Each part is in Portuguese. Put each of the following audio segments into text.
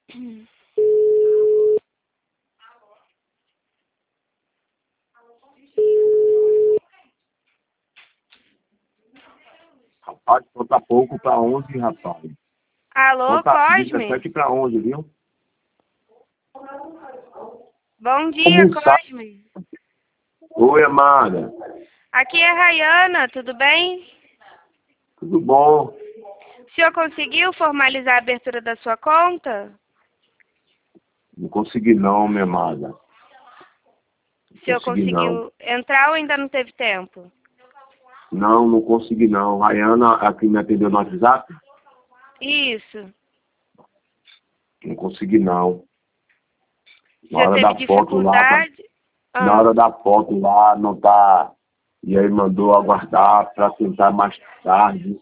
Rapaz, falta pouco para 11, rapaz. Alô, Cosme? 17 para 11, viu? Bom dia, Cosme. Oi, amada. Aqui é a Rayana, tudo bem? Tudo bom? O senhor conseguiu formalizar a abertura da sua conta? Não consegui não, minha amada. O senhor conseguiu entrar ou ainda não teve tempo? Não consegui não. Rayana, aqui me atendeu no WhatsApp? Isso. Não consegui não. O senhor teve dificuldade? Na hora da foto lá, não tá... E aí mandou aguardar para tentar mais tarde.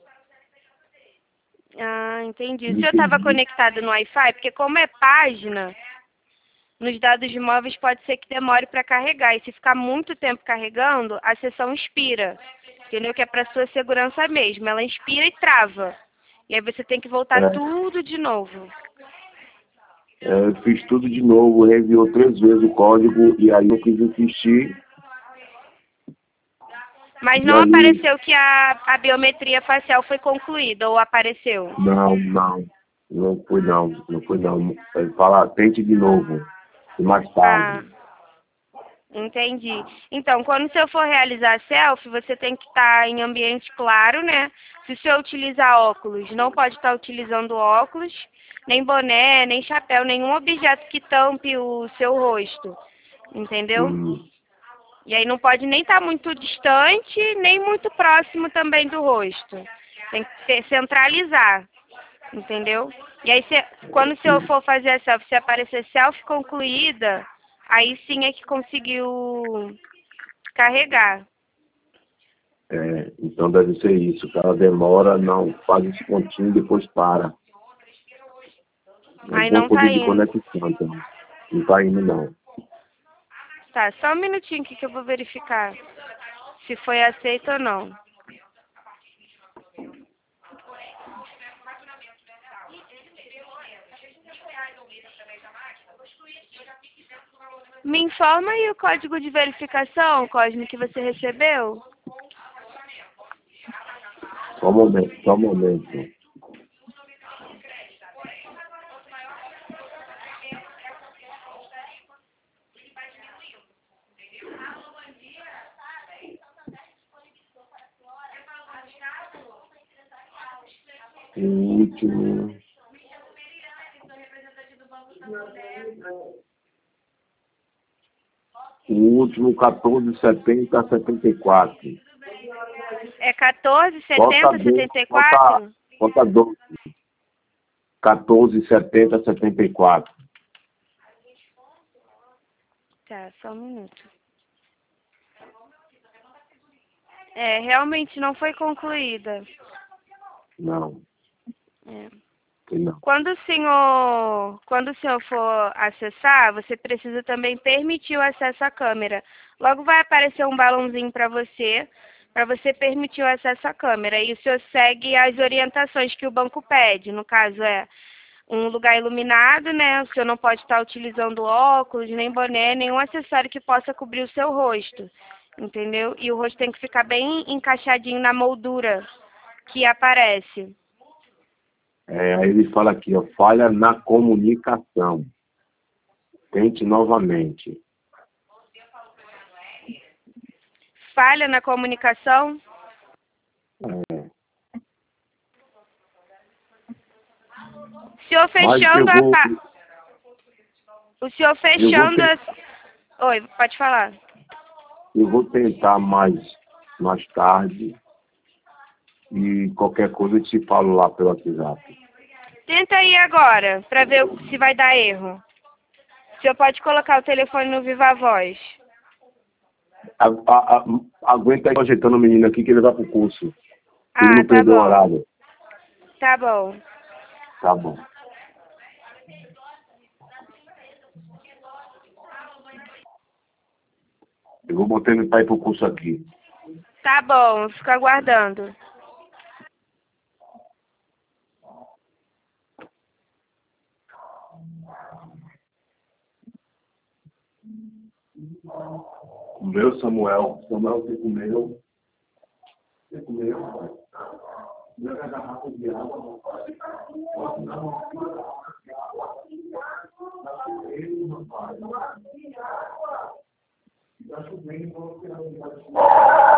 Ah, entendi. O senhor estava conectado no Wi-Fi? Porque como é página, nos dados móveis pode ser que demore para carregar. E se ficar muito tempo carregando, a sessão expira. Entendeu? Que é para sua segurança mesmo. Ela expira e trava. E aí você tem que voltar tudo de novo. Eu fiz tudo de novo, reviou 3 vezes o código e aí eu quis insistir. Mas não apareceu que a biometria facial foi concluída, ou apareceu? Não foi não. Ele fala, tente de novo, mais tarde. Entendi. Então, quando o senhor for realizar a selfie, você tem que estar em ambiente claro, né? Se o senhor utilizar óculos, não pode estar utilizando óculos, nem boné, nem chapéu, nenhum objeto que tampe o seu rosto, entendeu? E aí não pode nem estar muito distante, nem muito próximo também do rosto. Tem que centralizar, entendeu? E aí, quando o senhor for fazer a selfie, se aparecer selfie concluída, aí sim é que conseguiu carregar. Então deve ser isso, que ela demora, não, faz esse pontinho e depois para. Aí não tá indo. Conexão, então. Não tá indo, não. Tá, só um minutinho aqui que eu vou verificar se foi aceito ou não. Me informa aí o código de verificação, Cosme, que você recebeu? Só um momento. O último... O último 1470-74. É 1470-74? Falta 12. 1470-74. Tá, só um minuto. Realmente não foi concluída. Não. Não. Quando o senhor for acessar, você precisa também permitir o acesso à câmera. Logo vai aparecer um balãozinho para você permitir o acesso à câmera. E o senhor segue as orientações que o banco pede. No caso, é um lugar iluminado, né? O senhor não pode estar utilizando óculos, nem boné, nenhum acessório que possa cobrir o seu rosto. Entendeu? E o rosto tem que ficar bem encaixadinho na moldura que aparece. Aí ele fala aqui, ó, falha na comunicação. Tente novamente. Falha na comunicação? O senhor fechando O senhor fechando Oi, pode falar. Eu vou tentar mais tarde. E qualquer coisa eu te falo lá pelo WhatsApp. Tenta aí agora, para ver se vai dar erro. O senhor pode colocar o telefone no Viva Voz. Aguenta aí ajeitando o menino aqui que ele vai pro curso. Ele não Tá perdeu o bom. horário. Tá bom. Tá bom. Eu vou botar ele para ir pro curso aqui. Tá bom, fico aguardando. O meu Samuel. Samuel, você comeu? Você comeu, pai? Meu garrafa de água. Pode não. Tá chovendo, vamos tirar